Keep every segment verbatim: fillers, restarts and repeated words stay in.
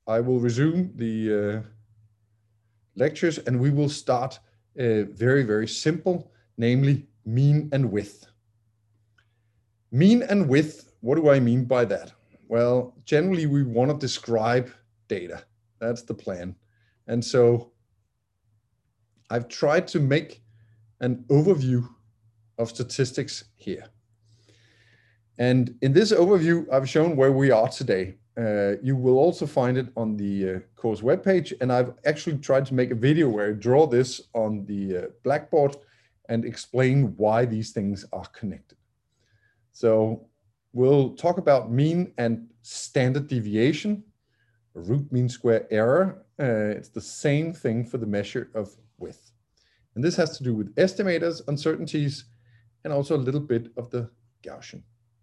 I will resume the uh, lectures, and we will start uh, very, very simple, namely mean and width. Mean and width, what do I mean by that? Well, generally we want to describe data. That's the plan. And so I've tried to make an overview of statistics here. And in this overview, I've shown where we are today. Uh, you will also find it on the uh, course webpage. And I've actually tried to make a video where I draw this on the uh, blackboard and explain why these things are connected. So we'll talk about mean and standard deviation, root mean square error. Uh, it's the same thing for the measure of width. And this has to do with estimators, uncertainties, and also a little bit of the Gaussian.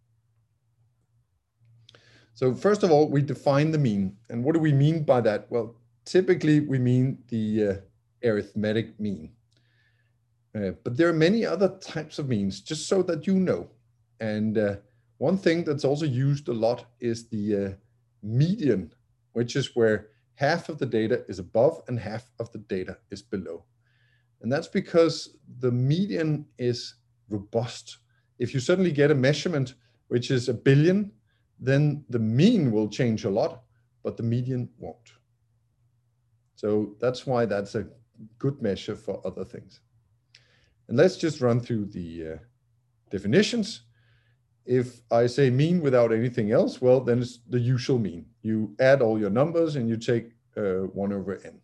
So first of all, we define the mean. And what do we mean by that? Well, typically we mean the uh, arithmetic mean. Uh, but there are many other types of means, just so that you know. And uh, one thing that's also used a lot is the uh, median, which is where half of the data is above and half of the data is below. And that's because the median is robust. If you suddenly get a measurement which is a billion, then the mean will change a lot, but the median won't. So that's why that's a good measure for other things. And let's just run through the uh, definitions. If I say mean without anything else, well, then it's the usual mean. You add all your numbers and you take uh, one over n.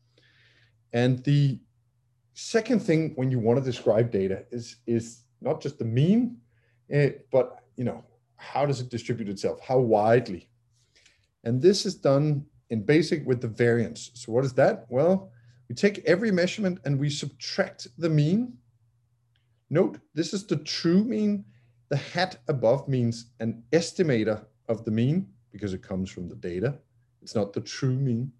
And the second thing when you want to describe data is, is not just the mean, uh, but you know, how does it distribute itself? How widely? And this is done in BASIC with the variance. So what is that? Well, we take every measurement and we subtract the mean. Note, this is the true mean. The hat above means an estimator of the mean because it comes from the data. It's not the true mean.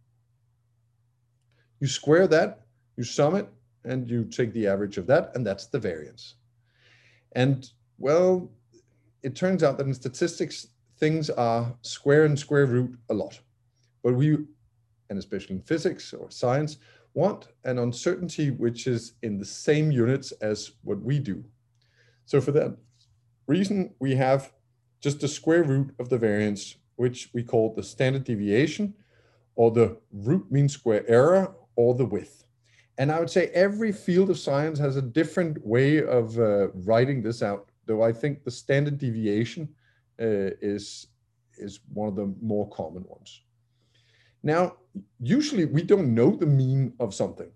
You square that, you sum it, and you take the average of that, and that's the variance. And well, it turns out that in statistics, things are square and square root a lot. But we, and especially in physics or science, want an uncertainty which is in the same units as what we do. So for that reason, we have just the square root of the variance, which we call the standard deviation, or the root mean square error, or the width. And I would say every field of science has a different way of uh, writing this out, though I think the standard deviation uh, is, is one of the more common ones. Now, usually we don't know the mean of something.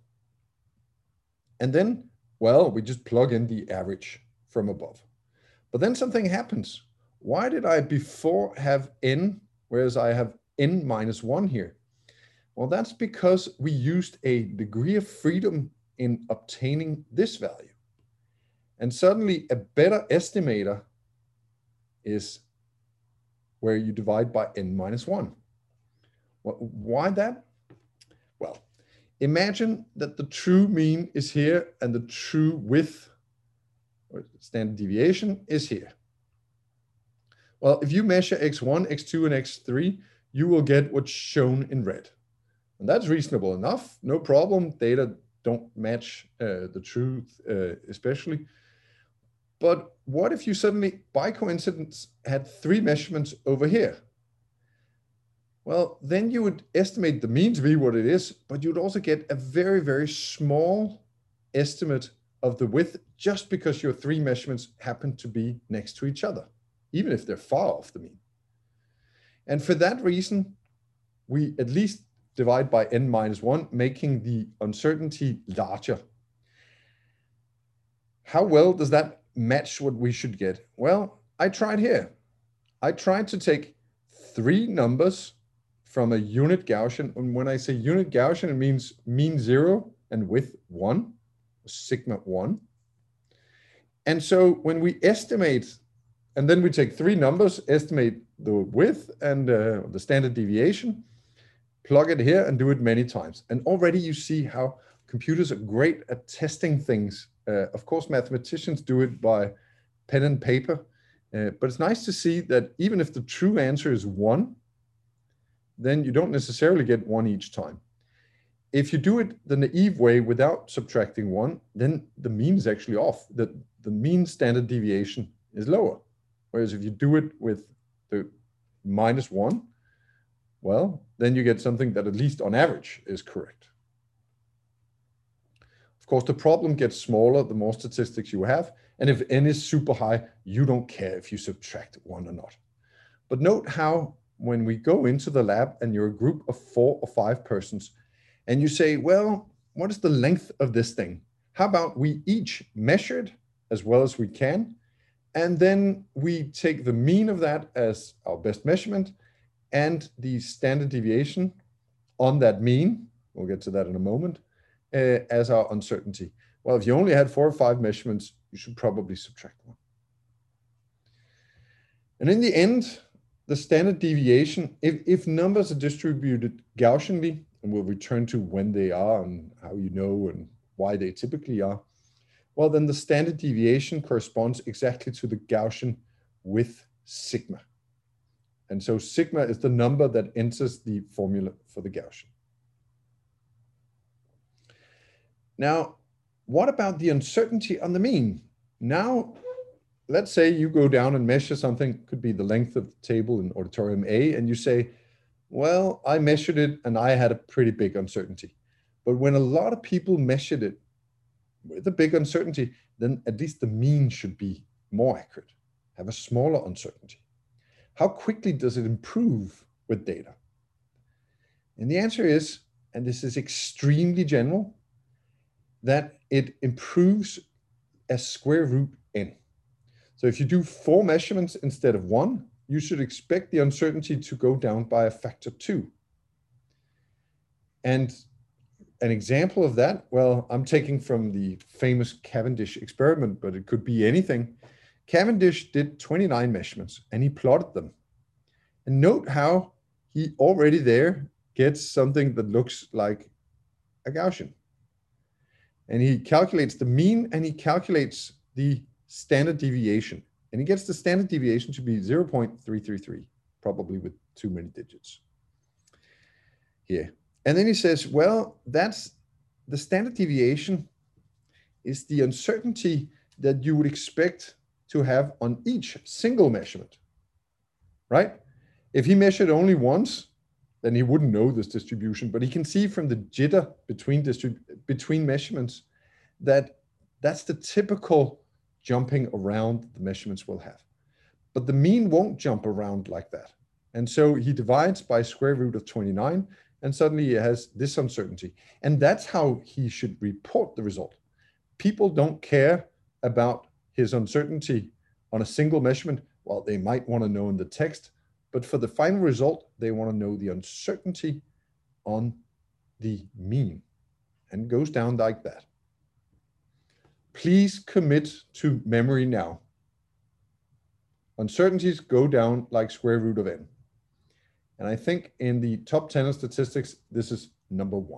And then, well, we just plug in the average from above. But then something happens. Why did I before have n, whereas I have n minus one here? Well, that's because we used a degree of freedom in obtaining this value. And suddenly a better estimator is where you divide by n minus one. Well, why that? Well, imagine that the true mean is here and the true width or standard deviation is here. Well, if you measure x one, x two, and x three, you will get what's shown in red. And that's reasonable enough, no problem. Data don't match uh, the truth, uh, especially. But what if you suddenly, by coincidence, had three measurements over here? Well, then you would estimate the mean to be what it is, but you'd also get a very, very small estimate of the width just because your three measurements happen to be next to each other, even if they're far off the mean. And for that reason, we at least divide by n minus one, making the uncertainty larger. How well does that match what we should get? Well, I tried here. I tried to take three numbers from a unit Gaussian. And when I say unit Gaussian, it means mean zero and width one, sigma one. And so when we estimate, and then we take three numbers, estimate the width and uh, the standard deviation, plug it here and do it many times. And already you see how computers are great at testing things. Uh, of course, mathematicians do it by pen and paper, uh, but it's nice to see that even if the true answer is one, then you don't necessarily get one each time. If you do it the naive way without subtracting one, then the mean is actually off. The, the mean standard deviation is lower. Whereas if you do it with the minus one, well, then you get something that at least on average is correct. Of course, the problem gets smaller the more statistics you have. And if n is super high, you don't care if you subtract one or not. But note how when we go into the lab and you're a group of four or five persons, and you say, well, what is the length of this thing? How about we each measure it as well as we can, and then we take the mean of that as our best measurement and the standard deviation on that mean, we'll get to that in a moment, uh, as our uncertainty. Well, if you only had four or five measurements, you should probably subtract one. And in the end, the standard deviation, if, if numbers are distributed Gaussianly, and we'll return to when they are and how you know and why they typically are, well, then the standard deviation corresponds exactly to the Gaussian with sigma. And so sigma is the number that enters the formula for the Gaussian. Now, what about the uncertainty on the mean? Now, let's say you go down and measure something, could be the length of the table in auditorium A, and you say, well, I measured it and I had a pretty big uncertainty. But when a lot of people measured it with a big uncertainty, then at least the mean should be more accurate, have a smaller uncertainty. How quickly does it improve with data? And the answer is, and this is extremely general, that it improves as square root n. So if you do four measurements instead of one, you should expect the uncertainty to go down by a factor two. And an example of that, well, I'm taking from the famous Cavendish experiment, but it could be anything. Cavendish did twenty-nine measurements and he plotted them. And note how he already there gets something that looks like a Gaussian. And he calculates the mean and he calculates the standard deviation. And he gets the standard deviation to be zero point three three three, probably with too many digits here. And then he says, well, that's the standard deviation is the uncertainty that you would expect to have on each single measurement, right? If he measured only once, then he wouldn't know this distribution, but he can see from the jitter between, between measurements that that's the typical jumping around the measurements will have. But the mean won't jump around like that. And so he divides by square root of twenty-nine, and suddenly he has this uncertainty. And that's how he should report the result. People don't care about his uncertainty on a single measurement. Well, they might want to know in the text, but for the final result, they want to know the uncertainty on the mean, and it goes down like that. Please commit to memory now. Uncertainties go down like square root of n. And I think in the top ten of statistics, this is number one.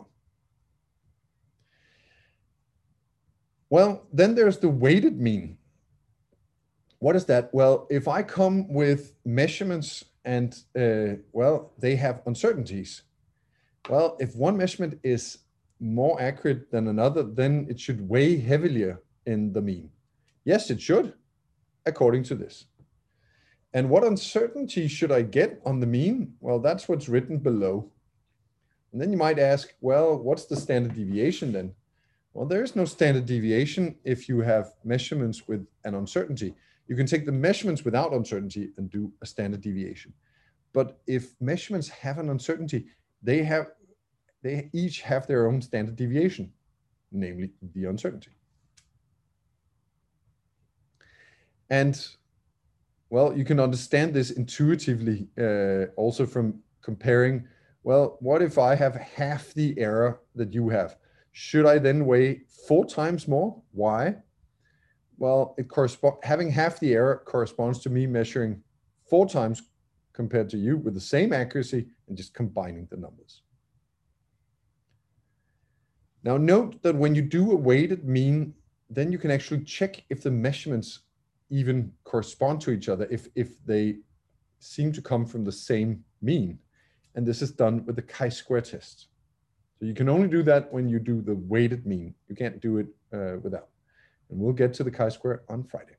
Well, then there's the weighted mean. What is that? Well, if I come with measurements and, uh, well, they have uncertainties. Well, if one measurement is more accurate than another, then it should weigh heavier in the mean. Yes, it should, according to this. And what uncertainty should I get on the mean? Well, that's what's written below. And then you might ask, well, what's the standard deviation then? Well, there is no standard deviation if you have measurements with an uncertainty. You can take the measurements without uncertainty and do a standard deviation. But if measurements have an uncertainty, they have, they each have their own standard deviation, namely the uncertainty. And well, you can understand this intuitively uh, also from comparing, well, what if I have half the error that you have? Should I then weigh four times more? Why? Well, it corresponds, having half the error corresponds to me measuring four times compared to you with the same accuracy and just combining the numbers. Now note that when you do a weighted mean, then you can actually check if the measurements even correspond to each other, if, if they seem to come from the same mean. and this is done with the chi-square test. So you can only do that when you do the weighted mean. You can't do it uh, without. And we'll get to the chi-square on Friday.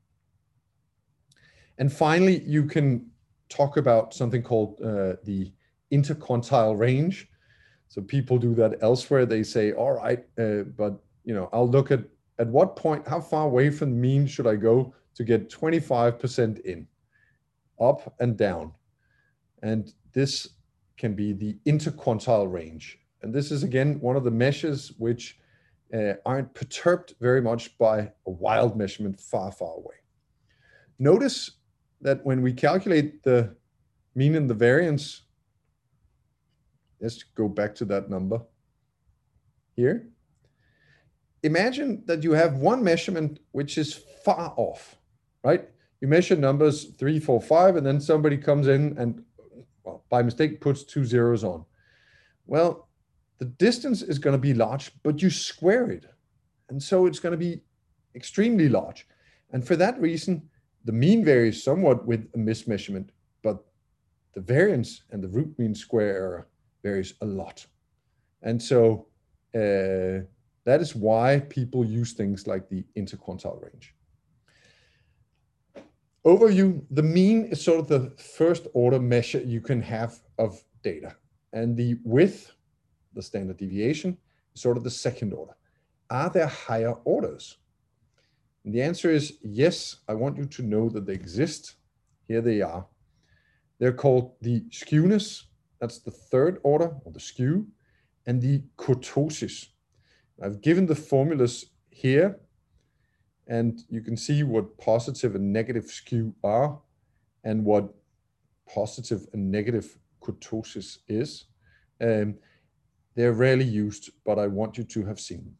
And finally, you can talk about something called uh, the interquantile range. So people do that elsewhere. They say, all right, uh, but you know, I'll look at at what point, how far away from the mean should I go to get twenty-five percent in, up and down. And this can be the interquantile range. And this is, again, one of the measures which uh, aren't perturbed very much by a wild measurement far, far away. Notice that when we calculate the mean and the variance, let's go back to that number here. Imagine that you have one measurement which is far off, right? You measure numbers three, four, five, and then somebody comes in and, well, by mistake, puts two zeros on. Well, the distance is going to be large, but you square it. And so it's going to be extremely large. And for that reason, the mean varies somewhat with a mismeasurement, but the variance and the root mean square error varies a lot. And so uh, that is why people use things like the interquantile range. Overview, the mean is sort of the first order measure you can have of data. And the width, the standard deviation, is sort of the second order. Are there higher orders? And the answer is yes. I want you to know that they exist. Here they are. They're called the skewness. That's the third order, or the skew, and the kurtosis. I've given the formulas here, and you can see what positive and negative skew are and what positive and negative kurtosis is. Um, they're rarely used, but I want you to have seen them.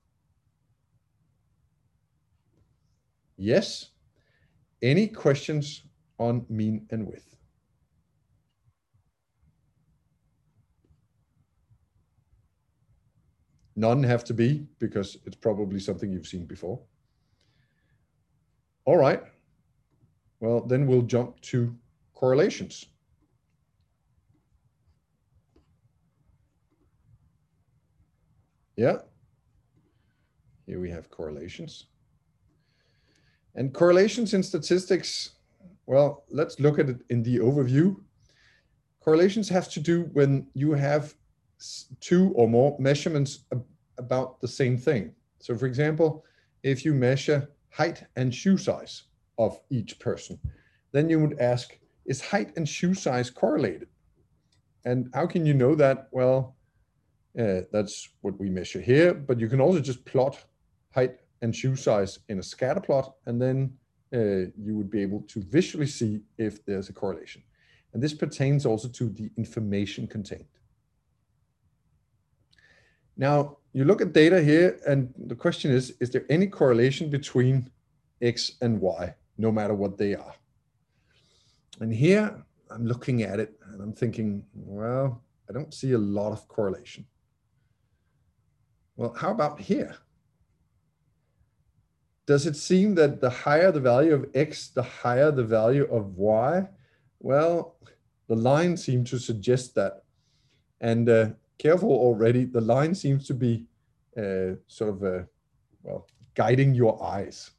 Yes? Any questions on mean and width? None have to be, because it's probably something you've seen before. All right. Well, then we'll jump to correlations. Yeah. Here we have correlations. And correlations in statistics, well, let's look at it in the overview. Correlations have to do when you have two or more measurements about the same thing. So for example, if you measure height and shoe size of each person, then you would ask, is height and shoe size correlated? And how can you know that? Well, uh, that's what we measure here, but you can also just plot height and shoe size in a scatter plot, and then uh, you would be able to visually see if there's a correlation. And this pertains also to the information contained. Now, you look at data here, and the question is, is there any correlation between X and Y, no matter what they are? And here, I'm looking at it, and I'm thinking, well, I don't see a lot of correlation. Well, how about here? Does it seem that the higher the value of X, the higher the value of Y? Well, the line seems to suggest that. And uh, careful already, the line seems to be uh, sort of, uh, well, guiding your eyes.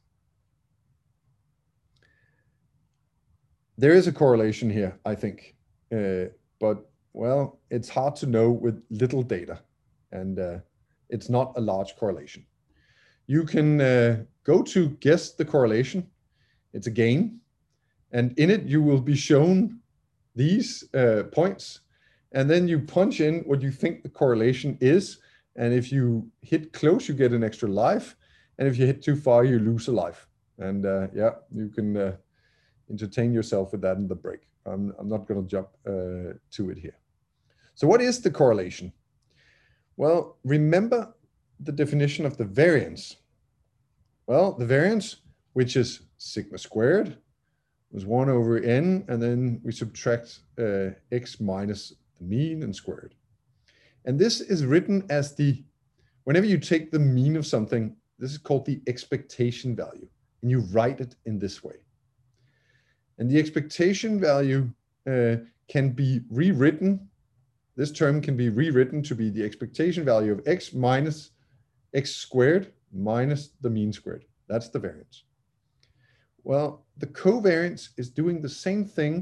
There is a correlation here, I think, uh, but, well, it's hard to know with little data, and uh, it's not a large correlation. You can uh, go to guess the correlation. It's a game, and in it you will be shown these uh, points, and then you punch in what you think the correlation is, and if you hit close, you get an extra life, and if you hit too far, you lose a life. And uh, yeah, you can uh, entertain yourself with that in the break. I'm, I'm not going to jump uh, to it here. So what is the correlation? Well, remember the definition of the variance. Well, the variance, which is sigma squared, was one over n, and then we subtract uh, x minus the mean and squared. And this is written as the, whenever you take the mean of something, this is called the expectation value, and you write it in this way. And the expectation value uh, can be rewritten this term can be rewritten to be the expectation value of x minus x squared minus the mean squared. That's the variance. Well, the covariance is doing the same thing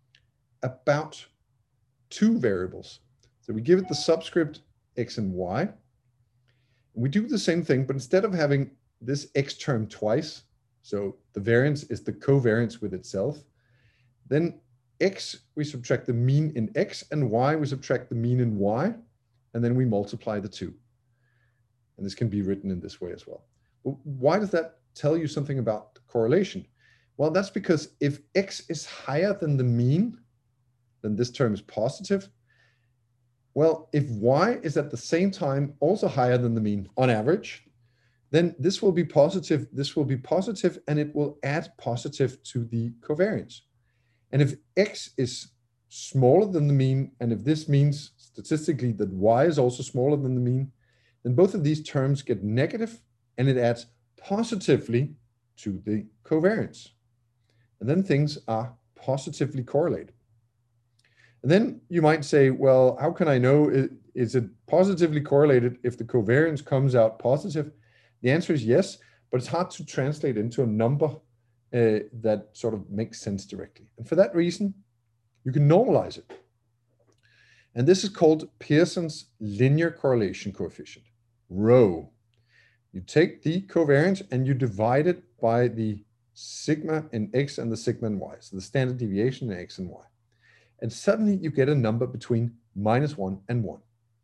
about two variables. So we give it the subscript x and y. We do the same thing, but instead of having this x term twice, so the variance is the covariance with itself, then x, we subtract the mean in x, and y, we subtract the mean in y, and then we multiply the two. And this can be written in this way as well. But why does that tell you something about correlation? Well, that's because if x is higher than the mean, then this term is positive. Well, if y is at the same time also higher than the mean on average, then this will be positive, this will be positive, and it will add positive to the covariance. And if x is smaller than the mean, and if this means statistically that y is also smaller than the mean, then both of these terms get negative, and it adds positively to the covariance. And then things are positively correlated. And then you might say, well, how can I know, is it positively correlated if the covariance comes out positive? The answer is yes, but it's hard to translate into a number uh, that sort of makes sense directly. And for that reason, you can normalize it. And this is called Pearson's linear correlation coefficient, rho. You take the covariance and you divide it by the sigma in x and the sigma in y, so the standard deviation in x and y. And suddenly you get a number between minus one and one.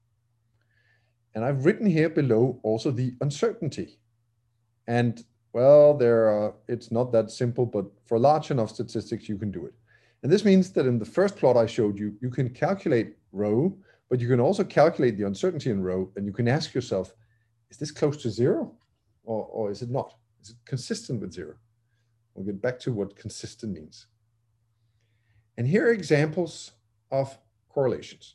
And I've written here below also the uncertainty. And well, there are, it's not that simple, but for large enough statistics, you can do it. And this means that in the first plot I showed you, you can calculate rho, but you can also calculate the uncertainty in rho, and you can ask yourself, is this close to zero or, or is it not? Is it consistent with zero? We'll get back to what consistent means. And here are examples of correlations.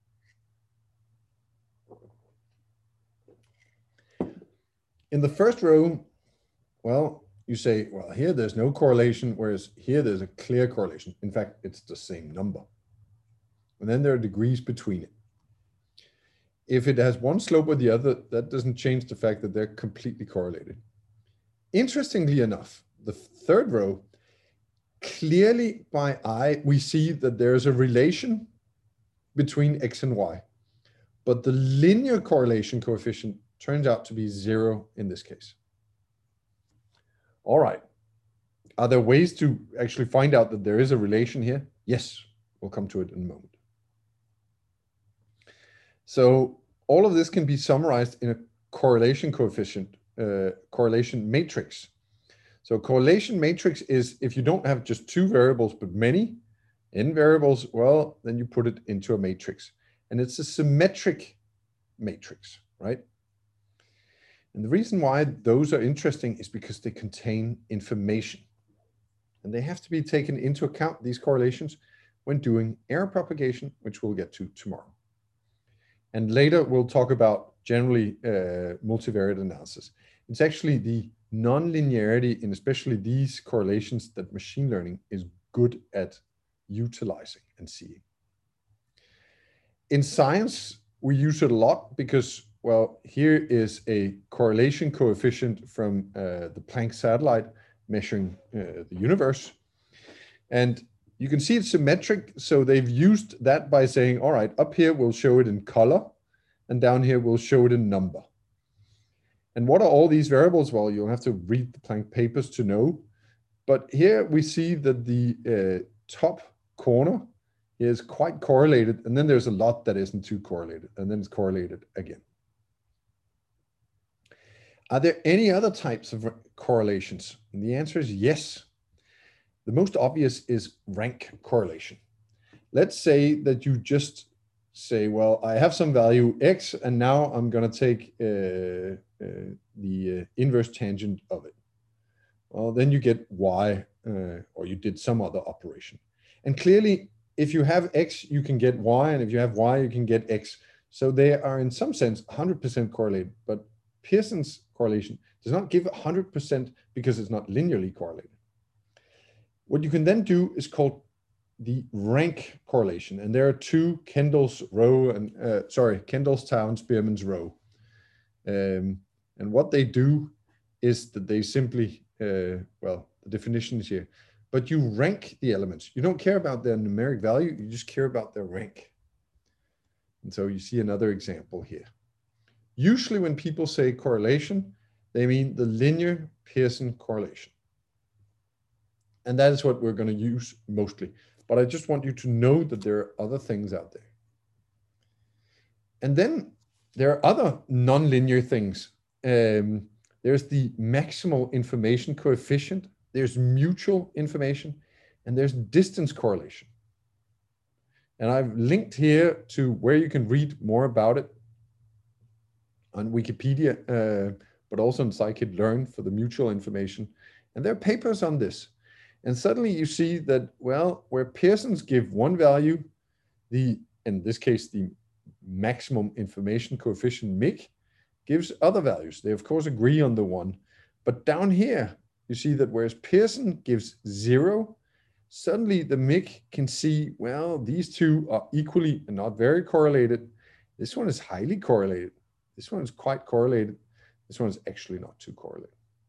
In the first row, well, you say, well, here there's no correlation, whereas here there's a clear correlation. In fact, it's the same number. And then there are degrees between it. If it has one slope or the other, that doesn't change the fact that they're completely correlated. Interestingly enough, the third row, clearly by eye, we see that there's a relation between x and y, but the linear correlation coefficient turns out to be zero in this case. All right. Are there ways to actually find out that there is a relation here? Yes, we'll come to it in a moment. So all of this can be summarized in a correlation coefficient, uh, correlation matrix. So correlation matrix is if you don't have just two variables, but many n variables, well, then you put it into a matrix. And it's a symmetric matrix, right? And the reason why those are interesting is because they contain information. And they have to be taken into account, these correlations, when doing error propagation, which we'll get to tomorrow. And later we'll talk about generally uh, multivariate analysis. It's actually the non-linearity in especially these correlations that machine learning is good at utilizing and seeing. In science, we use it a lot because, well, here is a correlation coefficient from uh, the Planck satellite measuring uh, the universe. And you can see it's symmetric. So they've used that by saying, all right, up here we'll show it in color, and down here we'll show it in number. And what are all these variables? Well, you'll have to read the Planck papers to know. But here we see that the uh, top corner is quite correlated. And then there's a lot that isn't too correlated. And then it's correlated again. Are there any other types of correlations? And the answer is yes. The most obvious is rank correlation. Let's say that you just say, well, I have some value x, and now I'm going to take uh, uh, the uh, inverse tangent of it. Well, then you get y, uh, or you did some other operation. And clearly, if you have x, you can get y, and if you have y, you can get x. So they are in some sense one hundred percent correlated, but Pearson's correlation does not give one hundred percent because it's not linearly correlated. What you can then do is called the rank correlation. And there are two, Kendall's row and, uh, sorry, Kendallstown, Spearman's row. Um, and what they do is that they simply, uh, well, the definition is here, but you rank the elements. You don't care about their numeric value, you just care about their rank. And so you see another example here. Usually when people say correlation, they mean the linear Pearson correlation. And that is what we're going to use mostly. But I just want you to know that there are other things out there. And then there are other nonlinear things. Um, there's the maximal information coefficient, there's mutual information, and there's distance correlation. And I've linked here to where you can read more about it on Wikipedia, uh, but also on scikit-learn for the mutual information. And there are papers on this. And suddenly you see that, well, where Pearsons give one value, the, in this case, the maximum information coefficient M I C gives other values. They of course agree on the one, but down here, you see that whereas Pearson gives zero, suddenly the M I C can see, well, these two are equally and not very correlated. This one is highly correlated. This one is quite correlated. This one is actually not too correlated.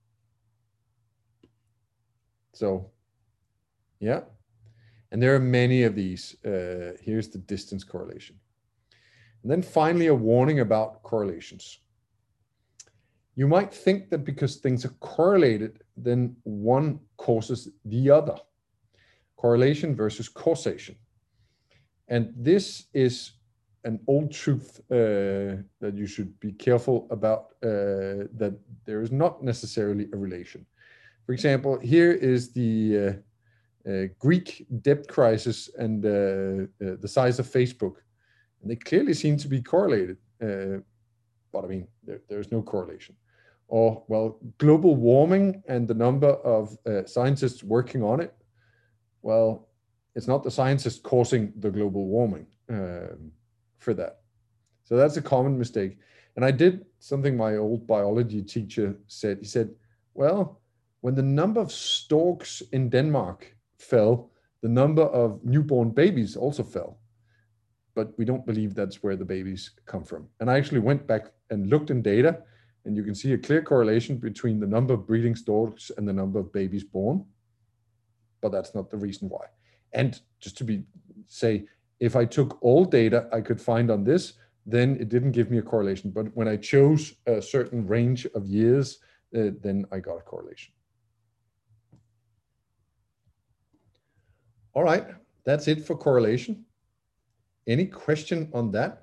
So, yeah. And there are many of these. Uh, here's the distance correlation. And then finally, a warning about correlations. You might think that because things are correlated, then one causes the other. Correlation versus causation. And this is an old truth uh, that you should be careful about, uh, that there is not necessarily a relation. For example, here is the uh, uh, Greek debt crisis and uh, uh, the size of Facebook. And they clearly seem to be correlated, uh, but I mean, there, there's no correlation. Or, well, global warming and the number of uh, scientists working on it. Well, it's not the scientists causing the global warming um, for that. So that's a common mistake. And I did something my old biology teacher said. He said, well, when the number of storks in Denmark fell, the number of newborn babies also fell. But we don't believe that's where the babies come from. And I actually went back and looked in data, and you can see a clear correlation between the number of breeding storks and the number of babies born. But that's not the reason why. And just to be say, if I took all data I could find on this, then it didn't give me a correlation. But when I chose a certain range of years, uh, then I got a correlation. All right, that's it for correlation. Any question on that?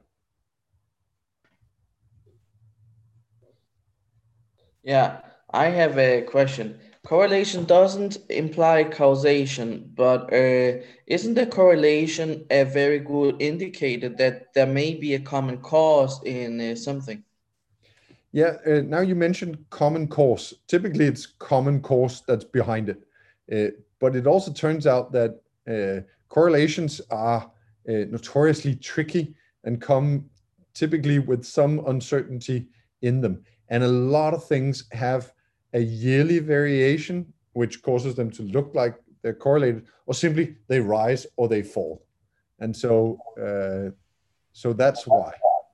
Yeah, I have a question. Correlation doesn't imply causation, but uh, isn't the correlation a very good indicator that there may be a common cause in uh, something? Yeah, uh, now you mentioned common cause. Typically it's common cause that's behind it. Uh, but it also turns out that uh, correlations are uh, notoriously tricky and come typically with some uncertainty in them. And a lot of things have a yearly variation, which causes them to look like they're correlated, or simply they rise or they fall. And so, uh, so that's why.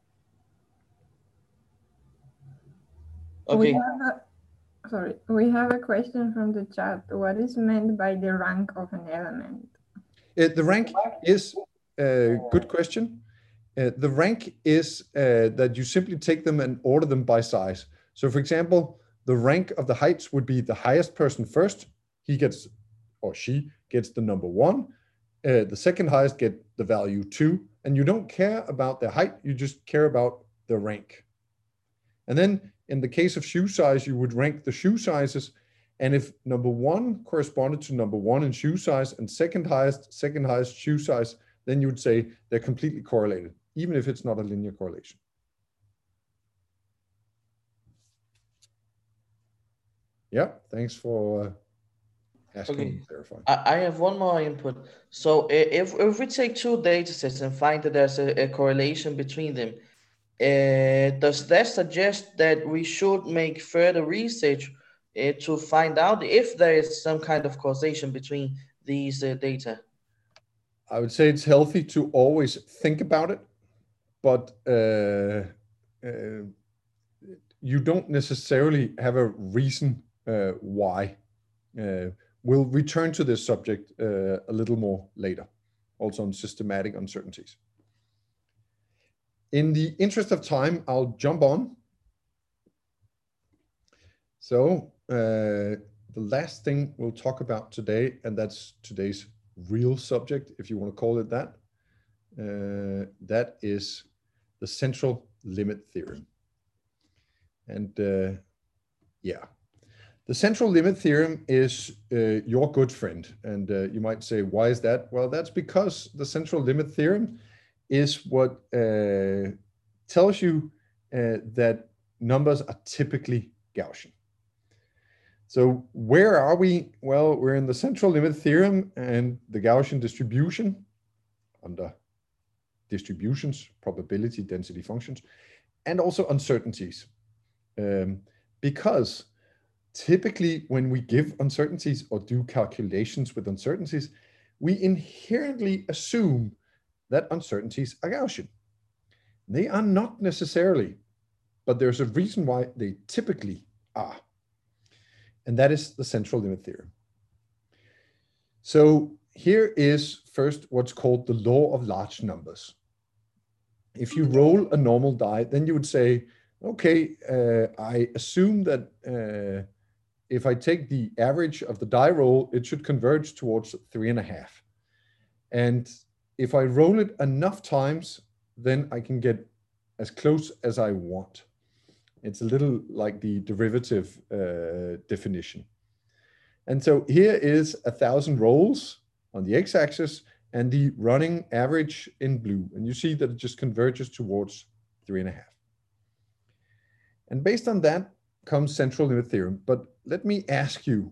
Okay. We have a, sorry, we have a question from the chat. What is meant by the rank of an element? Uh, the rank is a good question. Uh, the rank is uh, that you simply take them and order them by size. So for example, the rank of the heights would be the highest person first. He gets, or she gets the number one. Uh, the second highest get the value two. And you don't care about their height, you just care about the rank. And then in the case of shoe size, you would rank the shoe sizes. And if number one corresponded to number one in shoe size and second highest, second highest shoe size, then you would say they're completely correlated, even if it's not a linear correlation. Yeah, thanks for uh, asking Okay. and clarifying. I, I have one more input. So i- if, if we take two data sets and find that there's a, a correlation between them, uh, does that suggest that we should make further research uh, to find out if there is some kind of causation between these uh, data? I would say it's healthy to always think about it, but uh, uh, you don't necessarily have a reason uh, why. Uh, we'll return to this subject uh, a little more later, also on systematic uncertainties. In the interest of time, I'll jump on. So uh, the last thing we'll talk about today, and that's today's real subject, if you want to call it that, uh, that is the central limit theorem. And uh, yeah, the central limit theorem is uh, your good friend. And uh, you might say, why is that? Well, that's because the central limit theorem is what uh, tells you uh, that numbers are typically Gaussian. So where are we? Well, we're in the central limit theorem and the Gaussian distribution under distributions, probability density functions, and also uncertainties. Um, because typically when we give uncertainties or do calculations with uncertainties, we inherently assume that uncertainties are Gaussian. They are not necessarily, but there's a reason why they typically are. And that is the central limit theorem. So here is first what's called the law of large numbers. If you roll a normal die, then you would say, okay, uh, I assume that uh, if I take the average of the die roll, it should converge towards three and a half. And if I roll it enough times, then I can get as close as I want. It's a little like the derivative uh, definition. And so here is a thousand rolls on the x-axis and the running average in blue. And you see that it just converges towards three and a half. And based on that comes central limit theorem. But let me ask you,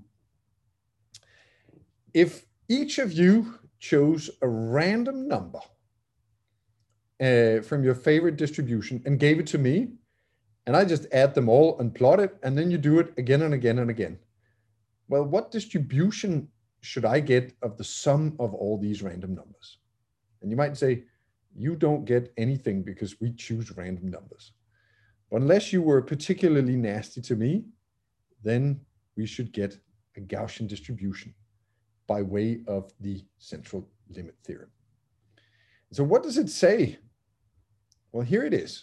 if each of you chose a random number uh, from your favorite distribution and gave it to me, and I just add them all and plot it, and then you do it again and again and again. Well, what distribution should I get of the sum of all these random numbers? And you might say, you don't get anything because we choose random numbers. But unless you were particularly nasty to me, then we should get a Gaussian distribution by way of the central limit theorem. So what does it say? Well, here it is.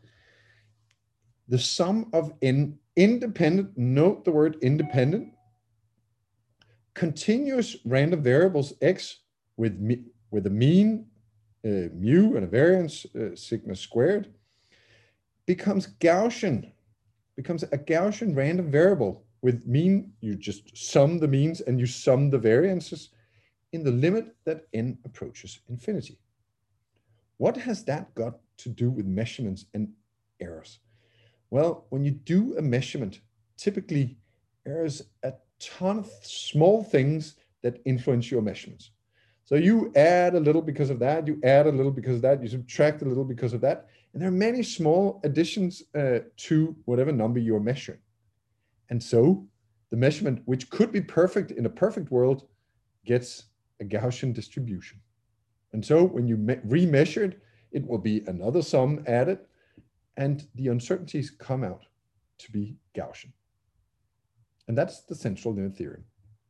The sum of n independent, note the word independent, continuous random variables x with, me, with a mean uh, mu and a variance uh, sigma squared becomes Gaussian, becomes a Gaussian random variable with mean, you just sum the means and you sum the variances in the limit that n approaches infinity. What has that got to do with measurements and errors? Well, when you do a measurement, typically there's a ton of small things that influence your measurements. So you add a little because of that, you add a little because of that, you subtract a little because of that. And there are many small additions uh, to whatever number you're measuring. And so the measurement, which could be perfect in a perfect world, gets a Gaussian distribution. And so when you remeasure it, it will be another sum added, and the uncertainties come out to be Gaussian. And that's the central limit theorem.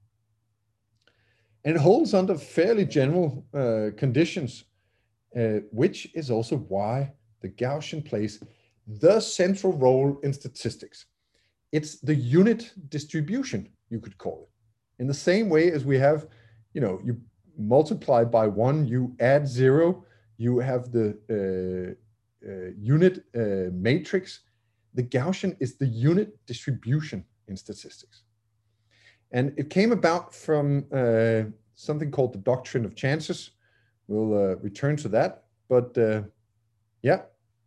And it holds under fairly general uh, conditions, uh, which is also why the Gaussian plays the central role in statistics. It's the unit distribution, you could call it. In the same way as we have, you know, you multiply by one, you add zero, you have the uh, uh, unit uh, matrix. The Gaussian is the unit distribution in statistics. And it came about from uh, something called the doctrine of chances. We'll uh, return to that, but uh, yeah,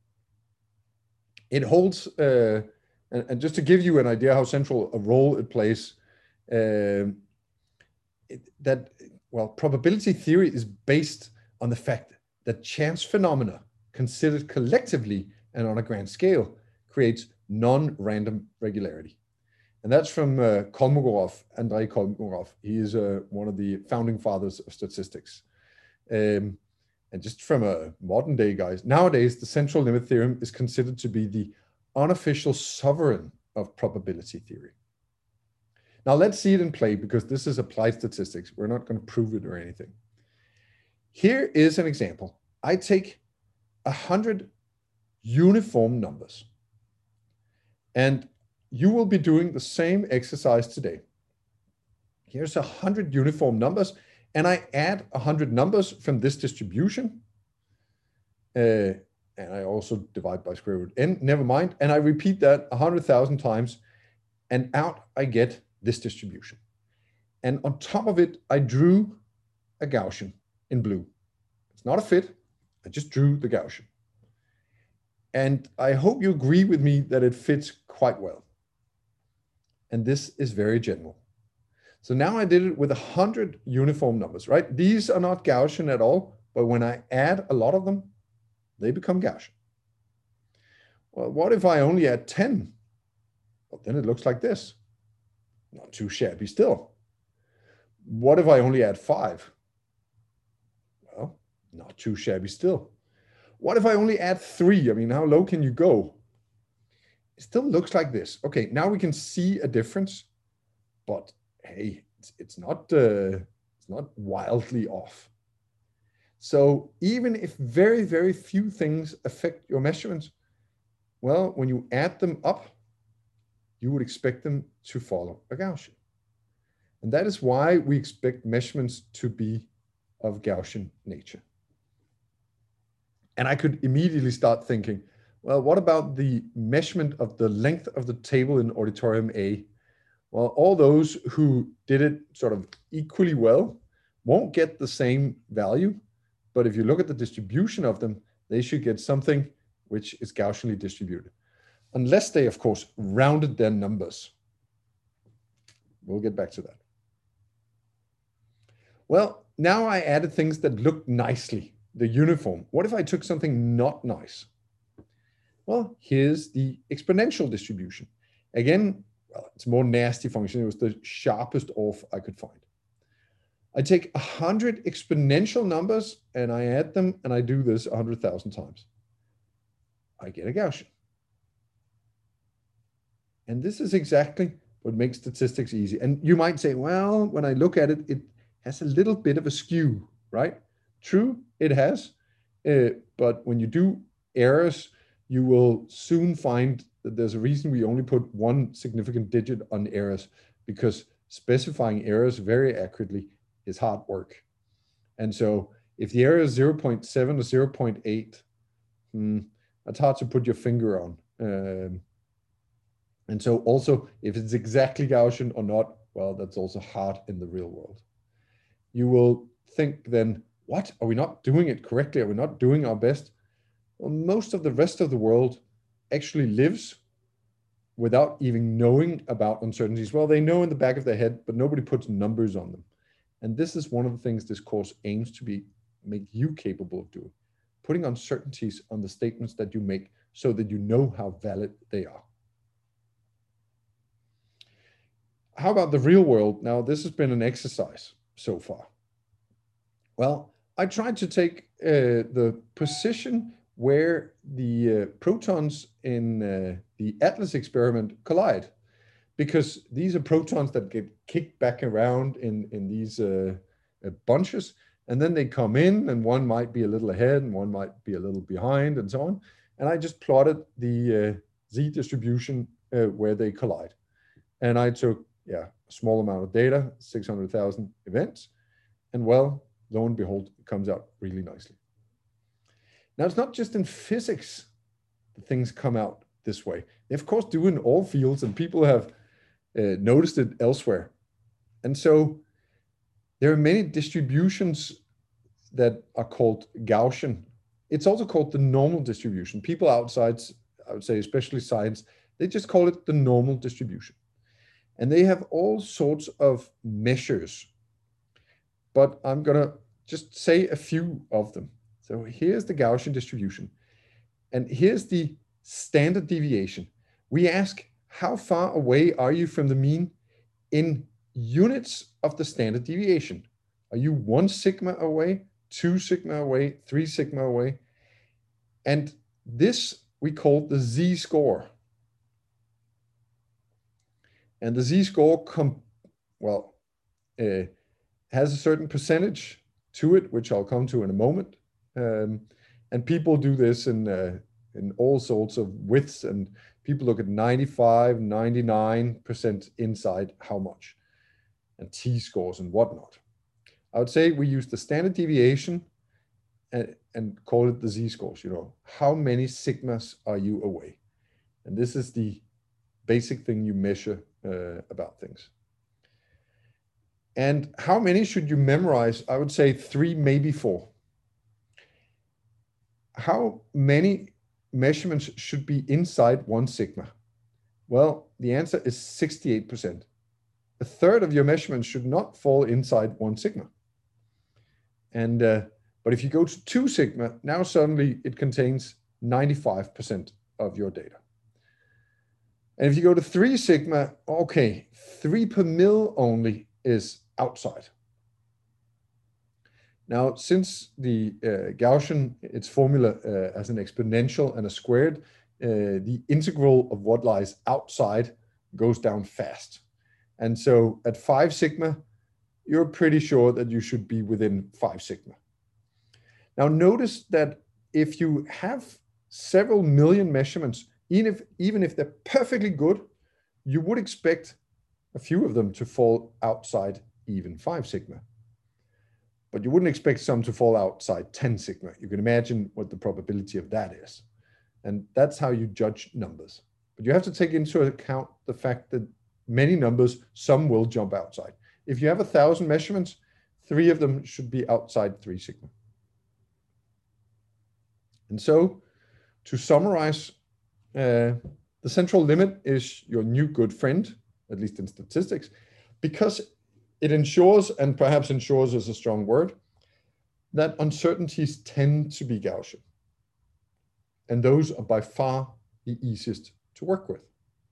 it holds, uh, and, and just to give you an idea how central a role it plays, uh, it, that, well, probability theory is based on the fact that chance phenomena considered collectively and on a grand scale creates non-random regularity. And that's from uh, Kolmogorov, Andrei Kolmogorov. He is uh, one of the founding fathers of statistics. Um, and just from a modern day, guys, nowadays, the central limit theorem is considered to be the unofficial sovereign of probability theory. Now let's see it in play, because this is applied statistics. We're not going to prove it or anything. Here is an example. I take a hundred uniform numbers, and you will be doing the same exercise today. Here's a hundred uniform numbers, and I add a hundred numbers from this distribution. Uh, and I also divide by square root n, never mind. And I repeat that a hundred thousand times, and out I get this distribution. And on top of it, I drew a Gaussian in blue. It's not a fit, I just drew the Gaussian. And I hope you agree with me that it fits quite well. And this is very general. So now I did it with a hundred uniform numbers, right? These are not Gaussian at all, but when I add a lot of them, they become Gaussian. Well, what if I only add ten? Well, then it looks like this. Not too shabby still. What if I only add five? Well, not too shabby still. What if I only add three? I mean, how low can you go? It still looks like this. Okay, now we can see a difference, but hey, it's, it's not uh, it's not wildly off. So even if very, very few things affect your measurements, well, when you add them up, you would expect them to follow a Gaussian. And that is why we expect measurements to be of Gaussian nature. And I could immediately start thinking, well, what about the measurement of the length of the table in auditorium A? Well, all those who did it sort of equally well won't get the same value. But if you look at the distribution of them, they should get something which is Gaussianly distributed. Unless they, of course, rounded their numbers. We'll get back to that. Well, now I added things that looked nicely, the uniform. What if I took something not nice? Well, here's the exponential distribution. Again, well, it's a more nasty function. It was the sharpest off I could find. I take one hundred exponential numbers and I add them, and I do this one hundred thousand times. I get a Gaussian. And this is exactly what makes statistics easy. And you might say, well, when I look at it, it has a little bit of a skew, right? True, it has. Uh, but when you do errors, you will soon find that there's a reason we only put one significant digit on errors, because specifying errors very accurately is hard work. And so if the error is zero point seven or zero point eight, hmm, that's hard to put your finger on. Um, and so also if it's exactly Gaussian or not, well, that's also hard in the real world. You will think then, what? Are we not doing it correctly? Are we not doing our best? Well, most of the rest of the world actually lives without even knowing about uncertainties. Well, they know in the back of their head, but nobody puts numbers on them. And this is one of the things this course aims to be, make you capable of doing, putting uncertainties on the statements that you make so that you know how valid they are. How about the real world? Now, this has been an exercise so far. Well, I tried to take uh, the position where the uh, protons in uh, the ATLAS experiment collide, because these are protons that get kicked back around in, in these uh, uh, bunches, and then they come in, and one might be a little ahead, and one might be a little behind, and so on. And I just plotted the uh, Z distribution uh, where they collide. And I took, yeah, a small amount of data, six hundred thousand events, and well, lo and behold, it comes out really nicely. Now, it's not just in physics that things come out this way. They, of course, do in all fields, and people have uh, noticed it elsewhere. And so there are many distributions that are called Gaussian. It's also called the normal distribution. People outside, I would say, especially science, they just call it the normal distribution. And they have all sorts of measures. But I'm going to just say a few of them. So here's the Gaussian distribution. And here's the standard deviation. We ask, how far away are you from the mean in units of the standard deviation? Are you one sigma away, two sigma away, three sigma away. And this we call the z-score. And the z-score, com well, uh, has a certain percentage to it, which I'll come to in a moment. Um, and people do this in, uh, in all sorts of widths, and people look at ninety-five, ninety-nine percent inside how much, and t-scores and whatnot. I would say we use the standard deviation and, and call it the z-scores. You know, how many sigmas are you away? And this is the basic thing you measure uh, about things. And how many should you memorize? I would say three, maybe four. How many measurements should be inside one sigma? Well, the answer is sixty-eight percent. A third of your measurements should not fall inside one sigma. And uh, but if you go to two sigma, now suddenly it contains ninety-five percent of your data. And if you go to three sigma, okay, three per mil only is outside. Now, since the uh, Gaussian, its formula uh, as an exponential and a squared, uh, the integral of what lies outside goes down fast. And so at five sigma, you're pretty sure that you should be within five sigma. Now notice that if you have several million measurements, even if, even if they're perfectly good, you would expect a few of them to fall outside even five sigma. But you wouldn't expect some to fall outside ten sigma. You can imagine what the probability of that is. And that's how you judge numbers. But you have to take into account the fact that many numbers, some will jump outside. If you have a thousand measurements, three of them should be outside three sigma. And so to summarize, uh, the central limit is your new good friend, at least in statistics, because it ensures, and perhaps ensures is a strong word, that uncertainties tend to be Gaussian. And those are by far the easiest to work with.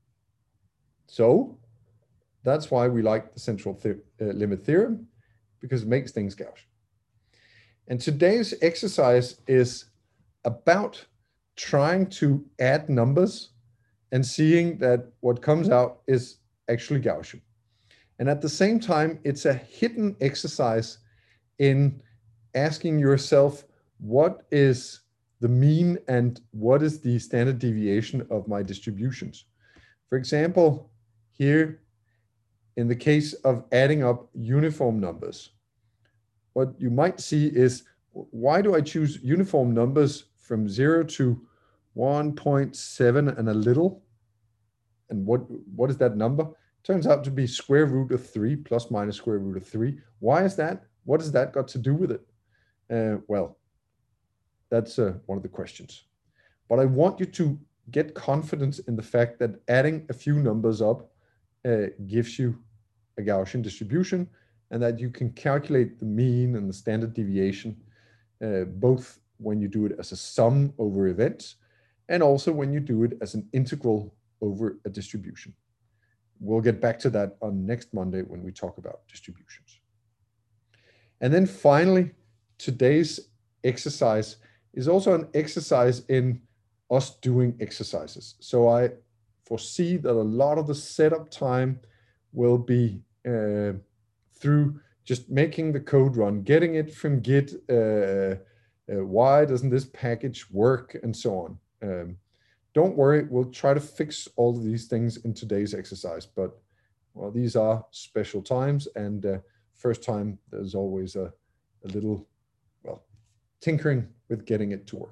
So that's why we like the central the uh, limit theorem, because it makes things Gaussian. And today's exercise is about trying to add numbers and seeing that what comes out is actually Gaussian. And at the same time, it's a hidden exercise in asking yourself, what is the mean and what is the standard deviation of my distributions? For example, here, in the case of adding up uniform numbers, what you might see is, why do I choose uniform numbers from zero to one point seven and a little? And what, what is that number? Turns out to be square root of three plus minus square root of three. Why is that? What has that got to do with it? Uh, well, that's uh, one of the questions. But I want you to get confidence in the fact that adding a few numbers up uh, gives you a Gaussian distribution, and that you can calculate the mean and the standard deviation, uh, both when you do it as a sum over events, and also when you do it as an integral over a distribution. We'll get back to that on next Monday when we talk about distributions. And then finally, today's exercise is also an exercise in us doing exercises. So I foresee that a lot of the setup time will be uh, through just making the code run, getting it from Git, uh, uh, why doesn't this package work, and so on. Um, Don't worry, we'll try to fix all of these things in today's exercise, but well, these are special times, and uh, first time there's always a, a little, well, tinkering with getting it to work.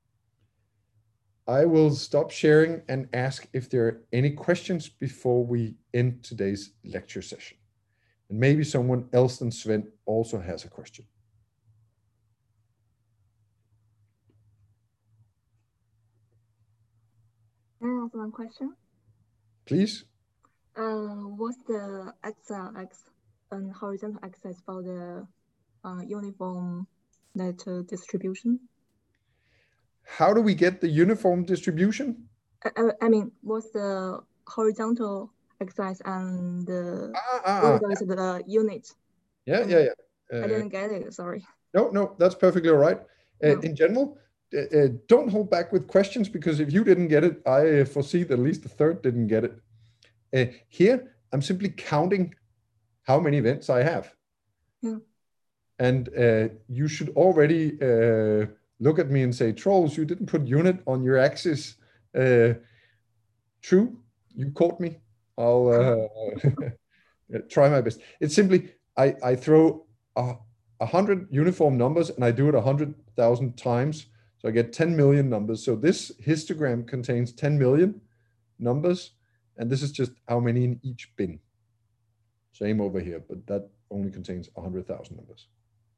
I will stop sharing and ask if there are any questions before we end today's lecture session. And maybe someone else than Sven also has a question. Can I ask one question? Please. Uh, what's the x-axis and horizontal axis for the uh, uniform net distribution? How do we get the uniform distribution? I, I, I mean, what's the horizontal axis and the ah, ah, what ah. is the unit? Yeah, I mean, yeah, yeah. Uh, I didn't get it. Sorry. No, no, that's perfectly all right. Uh, No. in general, uh, uh, don't hold back with questions, because if you didn't get it, I uh, foresee that at least the third didn't get it. Uh, here, I'm simply counting how many events I have. Yeah. And uh, you should already uh, look at me and say, Troels, you didn't put unit on your axis. Uh, true, you caught me. I'll uh, try my best. It's simply, I, I throw a, a hundred uniform numbers and I do it a hundred thousand times. So I get ten million numbers. So this histogram contains ten million numbers. And this is just how many in each bin. Same over here, but that only contains a hundred thousand numbers.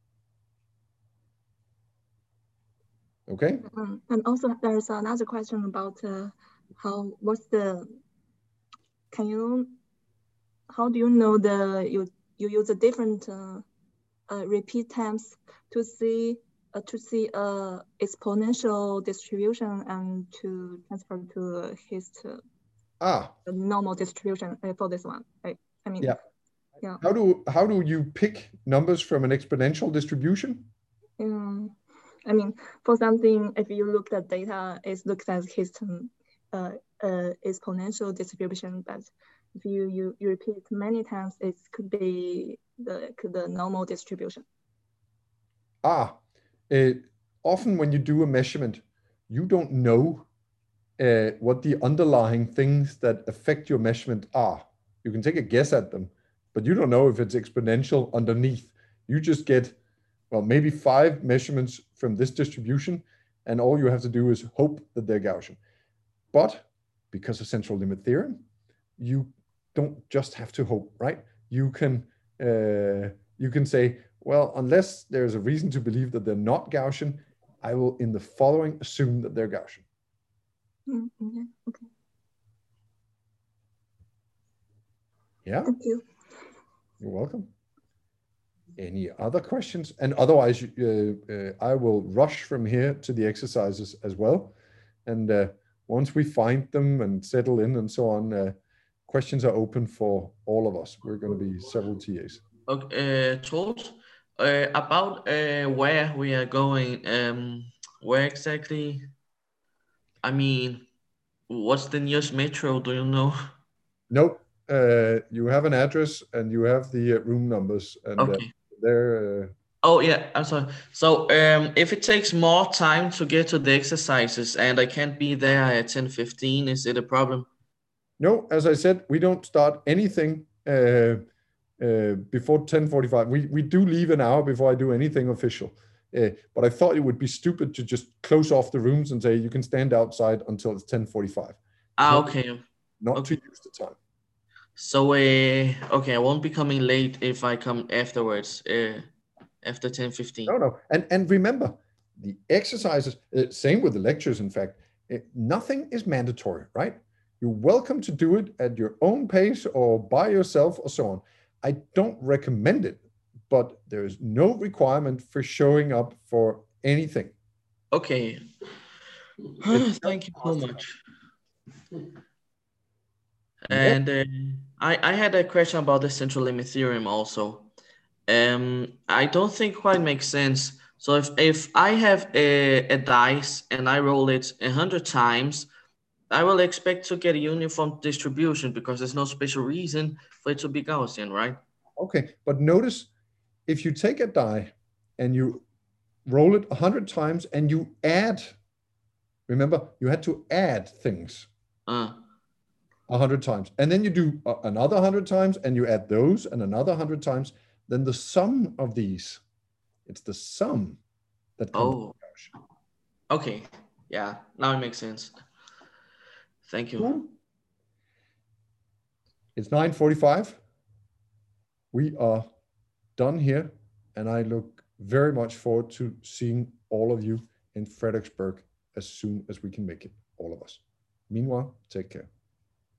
Okay. Um, and also there's another question about uh, how, what's the, can you, how do you know the, you, you use a different uh, uh, repeat times to see, uh, to see uh, exponential distribution and to transfer to his uh, Ah, normal distribution uh, for this one. I, I mean, yeah. yeah. How do, how do you pick numbers from an exponential distribution? Um, I mean, for something, if you look at data, it looks as his uh, uh, exponential distribution, but if you, you, you repeat many times, it could be the, the normal distribution. Ah, uh, often when you do a measurement, you don't know uh, what the underlying things that affect your measurement are. You can take a guess at them, but you don't know if it's exponential underneath. You just get, well, maybe five measurements from this distribution, and all you have to do is hope that they're Gaussian. But because of central limit theorem, you don't just have to hope, right? You can uh, you can say, well, unless there's a reason to believe that they're not Gaussian, I will in the following assume that they're Gaussian. Mm, okay. Okay. Yeah. Thank you. You're welcome. Any other questions? And otherwise, uh, uh, I will rush from here to the exercises as well. And uh, once we find them and settle in and so on, uh, questions are open for all of us. We're going to be several T As. Okay, uh, Troels, uh, about uh, where we are going, um, where exactly, I mean, what's the nearest metro, do you know? Nope. Uh, you have an address and you have the uh, room numbers, and Okay. uh, they're. Uh, Oh yeah, I'm sorry. So um, if it takes more time to get to the exercises and I can't be there at ten fifteen, is it a problem? no, as I said, we don't start anything uh, uh, before ten forty-five. We we do leave an hour before I do anything official. Uh, but I thought it would be stupid to just close off the rooms and say you can stand outside until it's ten forty-five. Ah, not, okay. Not Okay. to use the time. So uh, okay, I won't be coming late if I come afterwards, uh, after ten fifteen. No, no. And, and remember, the exercises, uh, same with the lectures, in fact, uh, nothing is mandatory, right? You're welcome to do it at your own pace or by yourself or so on. I don't recommend it, but there is no requirement for showing up for anything. Okay. Thank you so much. And uh, I, I had a question about the central limit theorem also. Um, I don't think quite makes sense. So if, if I have a, a dice and I roll it a hundred times, I will expect to get a uniform distribution because there's no special reason for it to be Gaussian, right? Okay, but notice if you take a die and you roll it a hundred times and you add, remember, you had to add things. Uh. A hundred times, and then you do uh, another hundred times, and you add those, and another hundred times. Then the sum of these, it's the sum that comes. Oh, okay, yeah, now it makes sense. Thank you. It's nine forty-five. We are done here, and I look very much forward to seeing all of you in Frederiksberg as soon as we can make it, all of us. Meanwhile, take care.